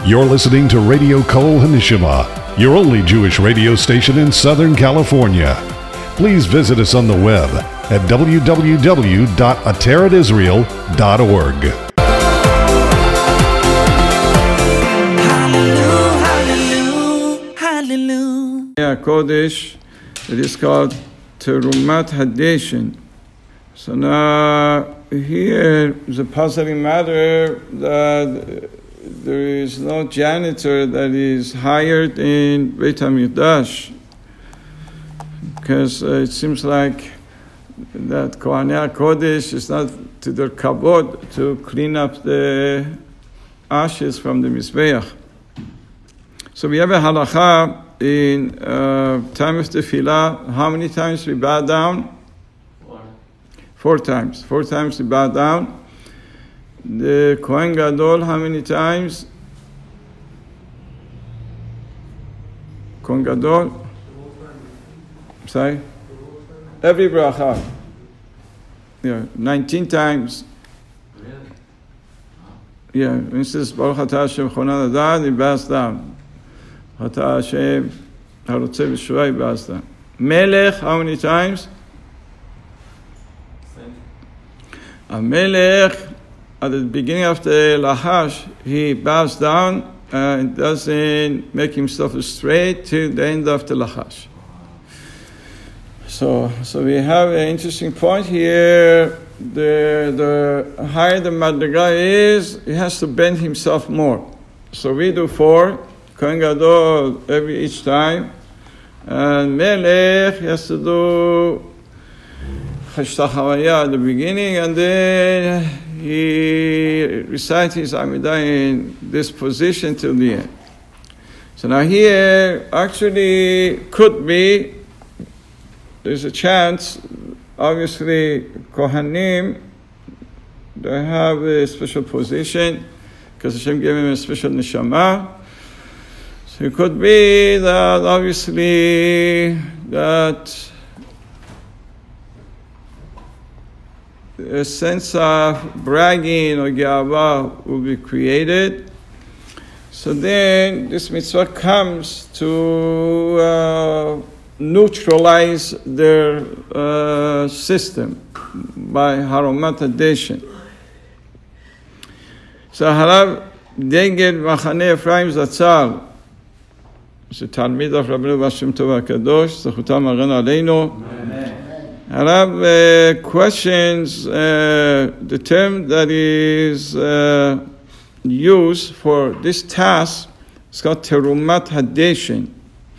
You're listening to Radio Kol Hanishima, your only Jewish radio station in Southern California. Please visit us on the web at www.ateratisrael.org. Hallelujah. Kodesh, it is called Terumat Hadeshin. So now here is a puzzling matter that there is no janitor that is hired in Beit HaMikdash, because it seems like that Kohanei Kodesh is not to their kabod to clean up the ashes from the Mizbeach. So we have a halacha in time of tefillah. How many times we bow down? 4 times. 4 times we bow down. The Kohen Gadol, how many times? Kohen Gadol? Sorry? Every bracha. Yeah, 19 times. Yeah, instance, Baruch Atah Hashem Chonan Adad, he bows down. Atah Hashem Harotzeh V'Shua, he bows down. Melech, how many times? A Melech, at the beginning of the Lachash, he bows down and doesn't make himself straight till the end of the Lachash. So we have an interesting point here. The higher the Madriga is, he has to bend himself more. So we do 4, Kohen Gadol each time, and Melech, he has to do Cheshta Chavaya at the beginning, and then he recites his Amidah in this position till the end. So now here, actually, could be, there's a chance, obviously, Kohanim, they have a special position, because Hashem gave him a special neshama. So it could be that, obviously, that a sense of bragging or ge'ava will be created. So then this mitzvah comes to neutralize their system by Harumat Hadeshin. So Harav Degel Machane Ephraim Zatzal, so Talmid of Rabbeinu Bashem Tov HaKadosh, Zechutam Magen Aleinu. Harav questions the term that is used for this task. It's called Terumat Hadeshin.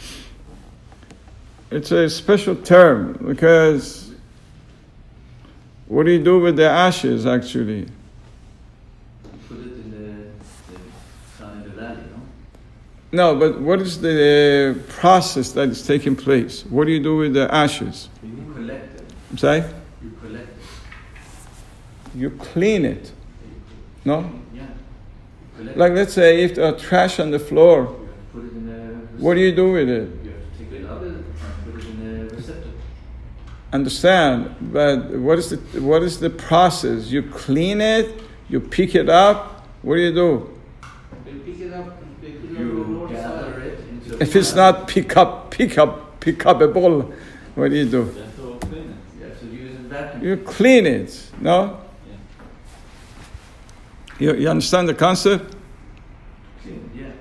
It's a special term because what do you do with the ashes actually? Put it in the valley, no? No, but what is the process that is taking place? What do you do with the ashes? You collect it. I'm sorry? You collect it. You clean it. No? Yeah. Like let's say if there's trash on the floor, put it in a what do you do with it? You have to take it out and put it in a receptacle. Understand, but what is the process? You clean it, you pick it up. What do? You pick it up. You gather it into. If it's not pickupable, what do? You have to clean it. You have to use it vacuum. You clean it. No. Yeah. You understand the concept? Clean, yeah.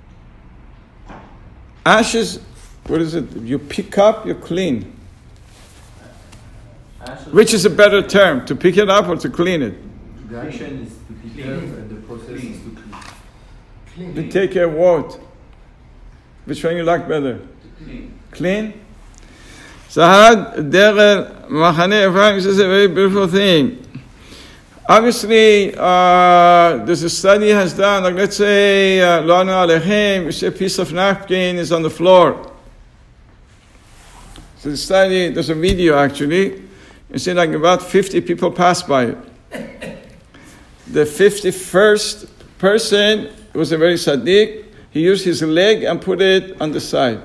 Ashes. What is it? You pick up, you clean. Ashes. Which is a better term, to pick it up or to clean it? The action is to pick up and the process is to clean. You take a what? Which one you like better? Clean. Clean? Sahad Derel Machane Ephraim is a very beautiful thing. Obviously, there's a study has done, like let's say, Lo'anu Alechem, a piece of napkin is on the floor. So the study, there's a video actually, you see like about 50 people pass by it. The 51st person was a very tzaddik, he used his leg and put it on the side.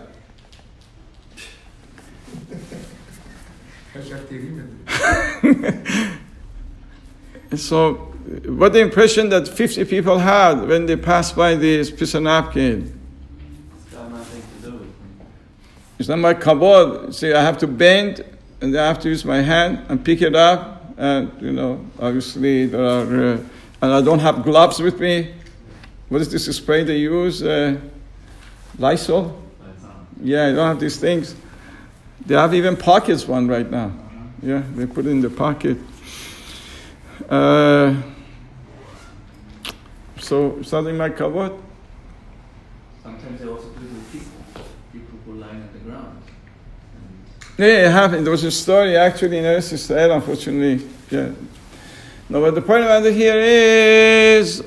So what the impression that 50 people had when they passed by this piece of napkin? It's got nothing to do with me. It's not my kabod. See, I have to bend, and I have to use my hand and pick it up. And, obviously there are, and I don't have gloves with me. What is this spray they use? Lysol? Yeah, I don't have these things. They have even pockets one right now. Yeah, they put it in the pocket. So, something like kabod? Sometimes they also do it with people who lie on the ground. Yeah, it happened. There was a story actually in Eretz Yisrael, unfortunately. Yeah. No, but the point about it here is,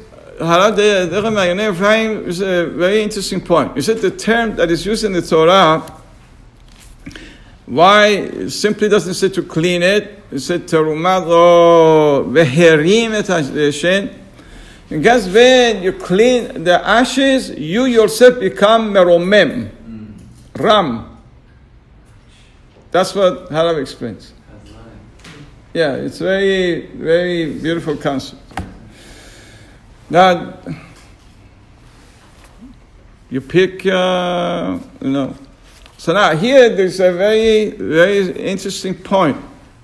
is a very interesting point. You said the term that is used in the Torah, why it simply doesn't say to clean it, it said terumad o veherim et hashen. Because when you clean the ashes, you yourself become meromem, ram. That's what Harav explains. Yeah, it's very, very beautiful concept. Now, you pick, So now here there's a very, very interesting point.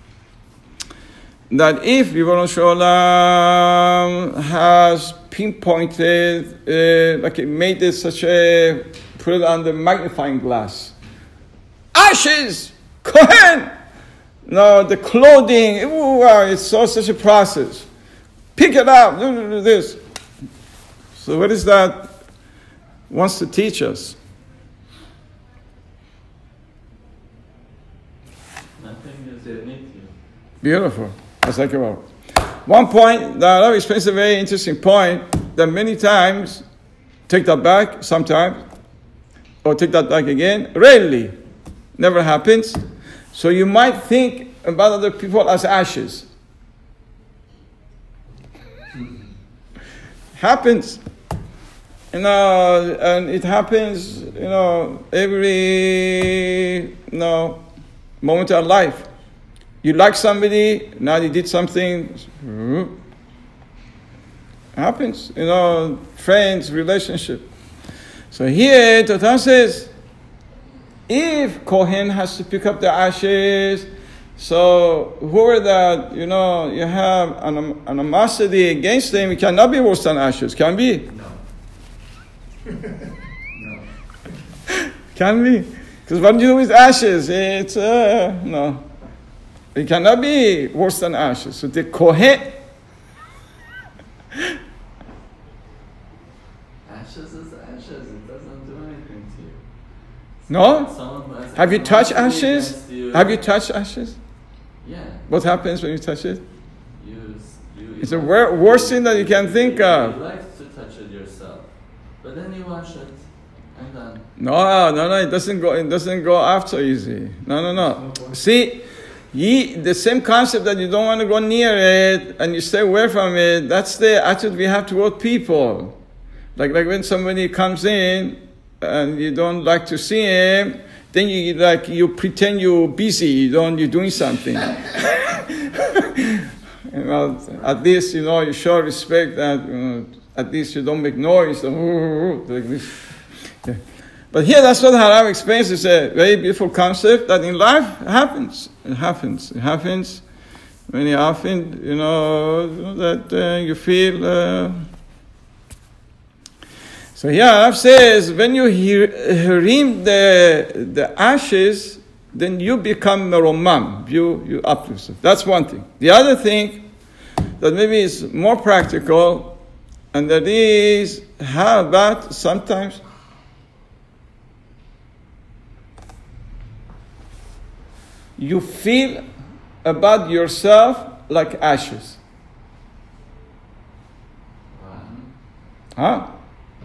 That if Ribono Shel Olam has pinpointed, like it made it put it on the magnifying glass. Ashes! Kohen! No, the clothing, it's such a process. Pick it up, do this. So what is that wants to teach us? Nothing is unique. Beautiful. Let's think about it. One point, the Arab explains a very interesting point, that many times, take that back, sometimes, or take that back again, rarely, never happens. So you might think about other people as ashes. Happens. And it happens, every, moment of life. You like somebody, now they did something. Happens, friends, relationship. So here, Torah says, if Kohen has to pick up the ashes, so whoever that, you have an animosity against them, it cannot be worse than ashes. Can be? No. No. Can be. Because what do you do with ashes? It's, no. It cannot be worse than ashes. So the Kohen. Ashes is ashes. It doesn't do anything to you. No? Have you touched animosity ashes? against you. Have you touched ashes? Yeah. What happens when you touch it? You It's the worst thing that you can think of. You like to touch it yourself, but then you wash it, and then. No, it doesn't go after easy. No. See, the same concept that you don't want to go near it and you stay away from it, that's the attitude we have toward people. Like when somebody comes in and you don't like to see him, then you pretend you're busy, you're doing something. At least, you show respect that, at least you don't make noise, like this. Yeah. But here, that's what Harav explains. It's a very beautiful concept that in life happens. It happens very often, that you feel. So here Harav says, when you herim the ashes, then you become meromam. You uplift yourself. That's one thing. The other thing that maybe is more practical, and that is, how about sometimes you feel about yourself like ashes. Huh?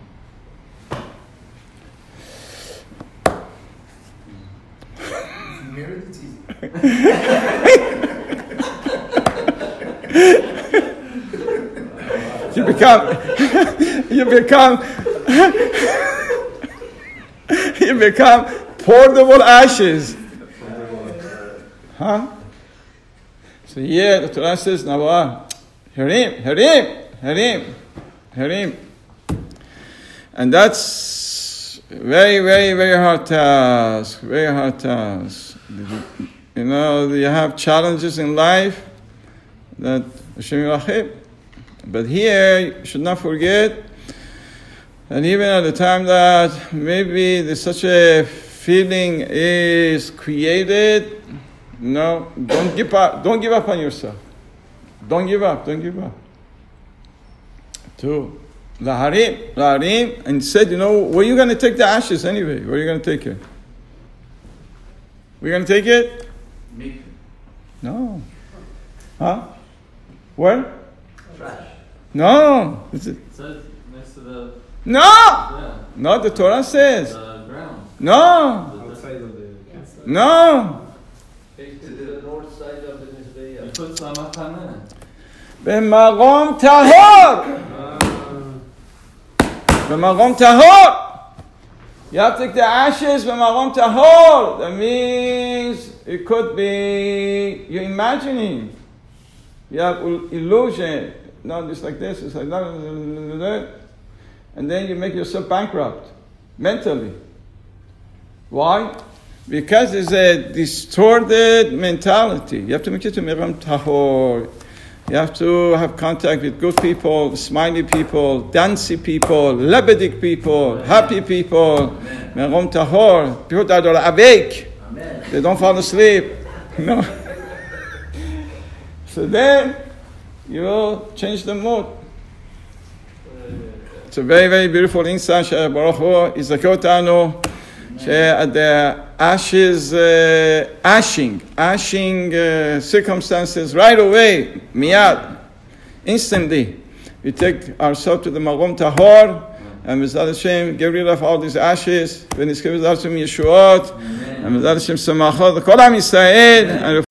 You become portable ashes. Huh? So the Torah says, Nawah, Herim. And that's very, very, very hard task. Very hard task. You know, you have challenges in life that Hashem Yirachim. But here, you should not forget that even at the time that maybe there's such a feeling is created, no, don't give up. Don't give up on yourself. Don't give up. To Laharim, and said, you know, where are you going to take the ashes anyway? Where are you going to take it? We're going to take it? No. Huh? Where? Trash. No. It says next to the... No! Yeah. No, the Torah says. The ground. No! Outside of the campsite. No! To the north side of the Mizbeah. You put some machane. B'marom tahor! B'marom tahor! You have to take the ashes b'marom tahor. That means it could be you're imagining. You have illusion. No, just like this. It's like that. And then you make yourself bankrupt mentally. Why? Because there's a distorted mentality. You have to make it to Meram Tahor. You have to have contact with good people, smiley people, dancey people, lebedik people, happy people. Meram Tahor. People that are awake. They don't fall asleep. No. So then, you will change the mood. It's a very, very beautiful insight. Baruch Hu Yizakeh otanu at the ashing circumstances right away, miyad, instantly. We take ourselves to the Marom Tahor, and Mizad Hashem get rid of all these ashes. V'nizkeh Mizad Hashem Yeshuot, and Mizad Hashem Samachot, the Kol Am Yisrael, and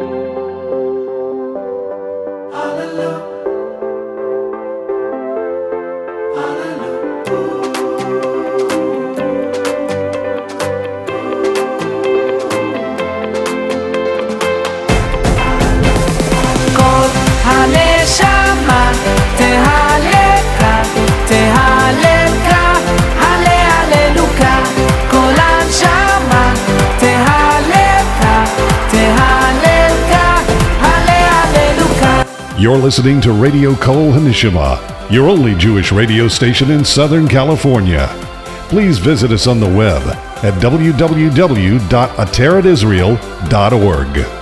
You're listening to Radio Kol Hanishima, your only Jewish radio station in Southern California. Please visit us on the web at www.ateretisrael.org.